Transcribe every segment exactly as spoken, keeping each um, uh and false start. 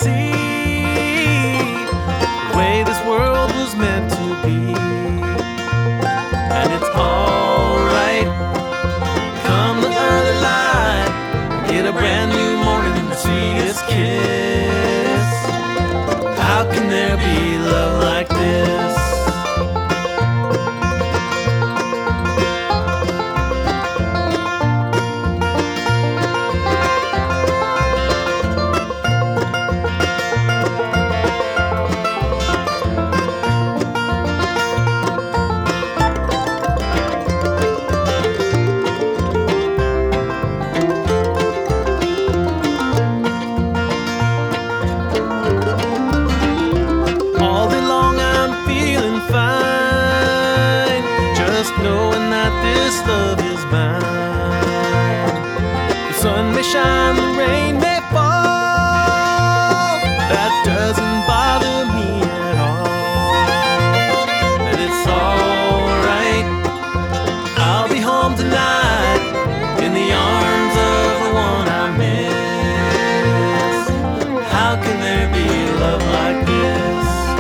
see the way this world was meant to be. And it's alright, come the early light, get a brand new morning and the sweetest kiss. How can there be love like this? Knowing that this love is mine. The sun may shine, the rain may fall, that doesn't bother me at all. And it's alright, I'll be home tonight in the arms of the one I miss. How can there be love like this?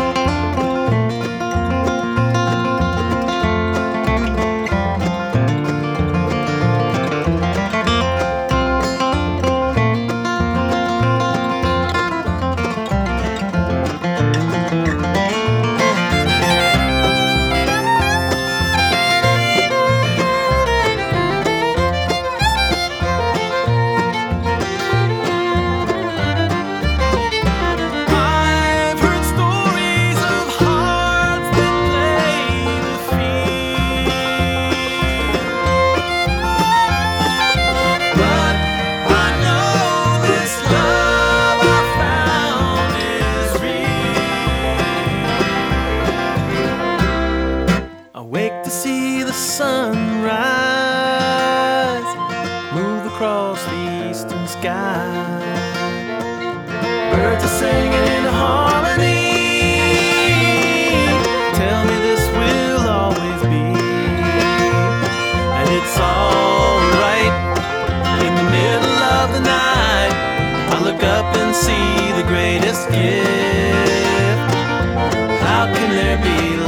Awake to see the sun rise, move across the eastern sky. Birds are singing in harmony, tell me this will always be. And it's alright, in the middle of the night, I look up and see the greatest gift. How can there be